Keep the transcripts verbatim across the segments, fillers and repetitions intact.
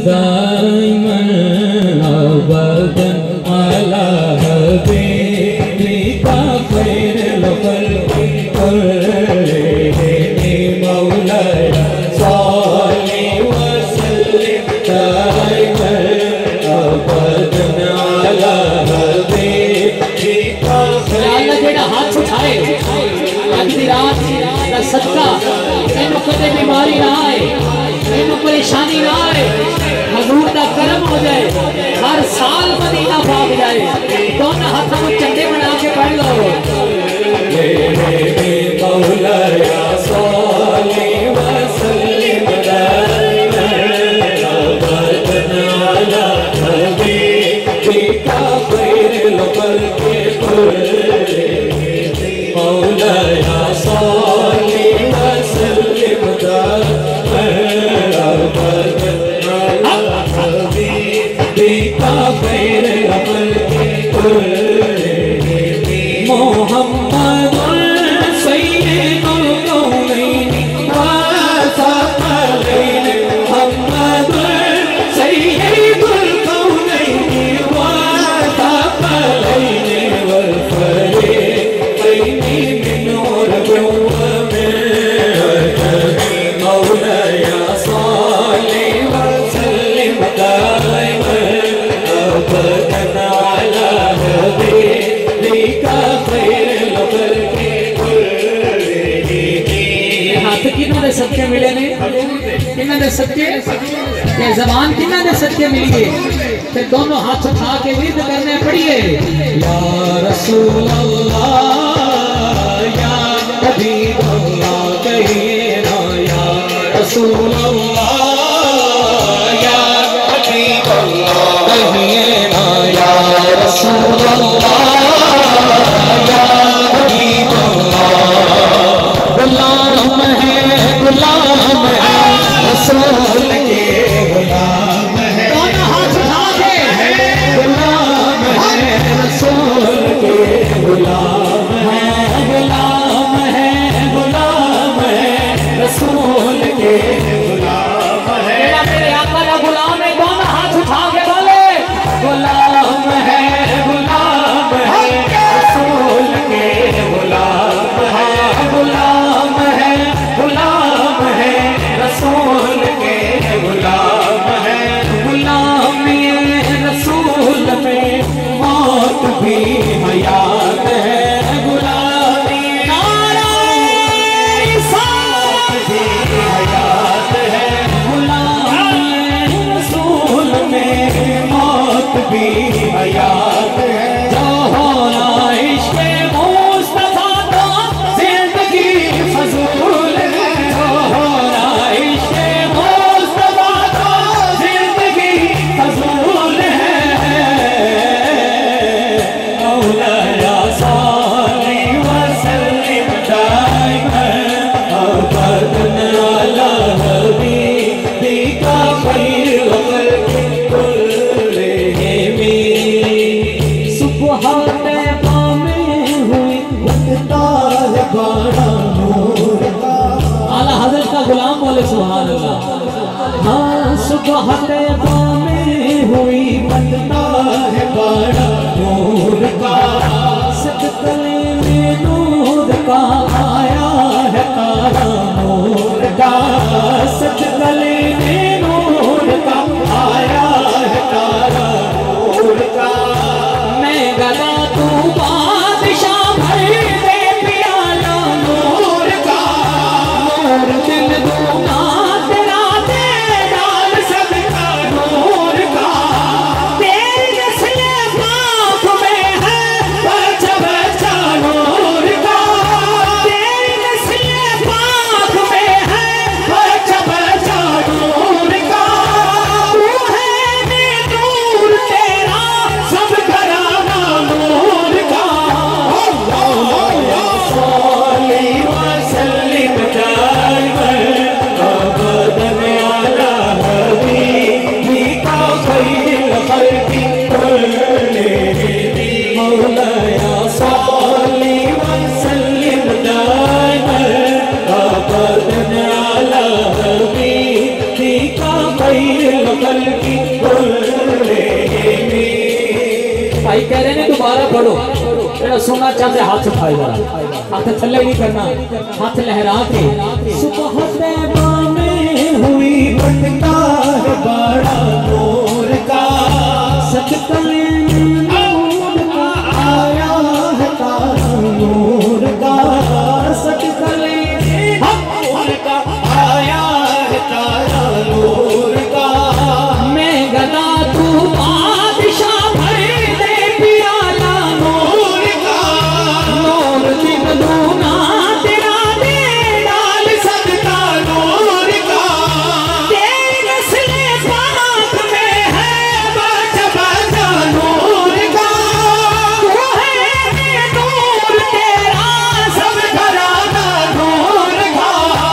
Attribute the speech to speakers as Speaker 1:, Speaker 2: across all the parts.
Speaker 1: दाइमन अबदन अला हबीबिका खैरुल खल्क़ि कुल्लिहिम मौलाया सल्लि व सल्लिम दाइमन अबदन अला हबीबिका खैरुल
Speaker 2: जेड़ा हाथ उठाए अगली रात दा सदका तेनू कदे बीमारी ना आए, तेनू परेशानी ना आए, हजूर दा करम हो जाए, हर साल मदीना भाग जाए। दोनों हाथों को चंडे बना के पढ़ लो।
Speaker 1: मौलाया सल्लि व सल्लिम दाइमन अबदन अला हबीबिका खैरुल खल्क़ि कुल्लिहिम मौलाया सल्लि व सल्लिम दाइमन अबदन अला हबीबिका खैरुल खल्क़ि कुल्लिहिम मुहम्मदुन सय्यिदुल कौनैन व सक़लैन मुहम्मदुन सय्यिदुल कौनैन व सक़लैन वल फरीक़ैन मिन नूरिन व मिन मौलाया सल्लि व सल्लिम दाइमन अबदन अला हबीबिका खैरुल खल्क़ि कुल्लिहिम।
Speaker 2: हाथ किन्हां दे सदके मिले ने, किन्हां दे सदके, ये ज़बान किन्हां दे सदके मिली है। फिर दोनों हाथ उठा के विरद करने पड़िए।
Speaker 1: या रसूल अल्लाह या हबीब अल्लाह कहिए ना या रसूल अल्लाह या हबीब अल्लाह कहिए ना या रसूल अल्लाह या हबीब अल्लाह। गुलाम है गुलाम है रसूल के गुलाम है,
Speaker 2: दोनों हाथ उठा के
Speaker 1: गुलाम है रसूल के गुलाम है, गुलाम है गुलाम है रसूल के गुलाम है।
Speaker 2: मेरा मेरे आका का गुलाम है, दोनों हाथ उठा के बोले
Speaker 1: गुलाम है गुलाम है रसूल के गुलाम है, गुलाम है गुलाम है रसूल के गुलाम है। गुलामी रसूल में मौत भी हयात है, गुलामी मौत भी हयात है, गुलामी रसूल में मौत भी हयात है। जो होना इश्क़ मुस्तफ़ा तो जिंदगी फजूल है, जो होना इश्क़ मुस्तफ़ा तो जिंदगी फजूल है। मौलाया सल्लि व सल्लिम दाइमन अबदन अला हबीबिका खैरुल खल्क़ि कुल्लिहिम। सुबह तैबा में हुई लगता है बड़ा नूर का।
Speaker 2: आला हज़रत का गुलाम बोले सुभान अल्लाह।
Speaker 1: हाँ सुबह तैबा में हुई लगता है बड़ा नूर का। सदक़े में नूर का आया है तारा नूर का, सदक़े में नूर का आया है तारा नूर का। मैं गला तू बादशाह भर दे प्याला नूर का, नूर दिल दूंगा तेरा दे डाल सदका नूर का। तेरी नस्ल पाक में है बच्चा बच्चा नूर का, तेरी नस्ल पाक में है बच्चा बच्चा नूर का। तू है ने नूर तेरा सब घराना नूर का। सल्लि व सल्लिम दाइमन
Speaker 2: पढ़ो। जेड़ा सोना चाहते हाथ उठाए जरा, हाथ थल्ले नहीं करना, हाथ लहरा के।
Speaker 1: सुबह तैबा में हुई बनता है बड़ा नूर का, सदकले नूर का आया है तारा नूर का, सदकले नूर का आया है तारा नूर का।
Speaker 2: मैं गदा तू बादशाह भर दे प्याला नूर का, नूर दिन दूना तेरा दे डाल सकता नूर का। तेरी नस्ल पाक में है बचा नूर का, तू है नूर तेरा सब घराना नूर का।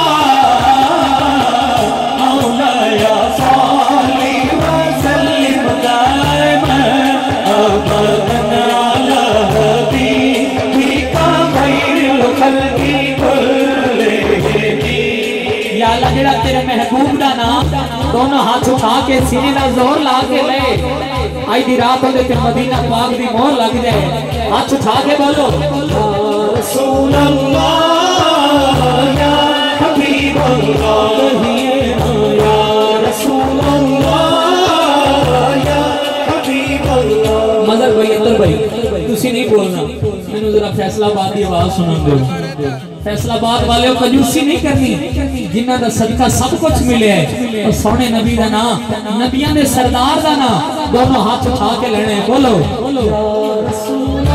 Speaker 1: मौलाया साली वसल्लिम दाइमन अबदन अला हबीबिका खैरुल खल्क़ि कुल्लिहिम।
Speaker 2: या अल्लाह जेड़ा तेरे महबूब दा नाम दोनों हाथ उठा के सीने दा जोर ला के ले आई दी रात होते ते मदीना पाक दी मोहर लग जाए। हाथ उठा के बोलो
Speaker 1: रसूल अल्लाह या हबीब अल्लाह, कहिए ना या रसूल अल्लाह या हबीब अल्लाह।
Speaker 2: मजर भाई अंदर भाई तुसी नहीं बोलना, मैंने जरा फैसलाबाद की आवाज सुनन दो। फैसलाबाद वाले कंजूसी नहीं करनी, जिन्हां दा सदका सब कुछ मिले है और सोने नबी दा नाम, नबियां दे सरदार दा नाम दोनों हाथ उठा के लेने। बोलो
Speaker 1: रसूल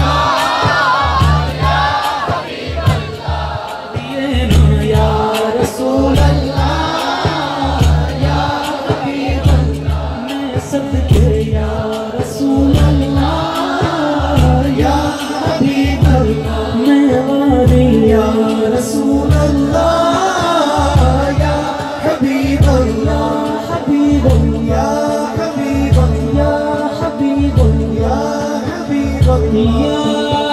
Speaker 1: या रसूल अल्लाह या हबीब अल्लाह, मैं सदके या रसूल अल्लाह या हबीब अल्लाह, मैं वारी या रसूल अल्लाह या हबीब अल्लाह, हबीब या हबीब या हबीब या हबीब या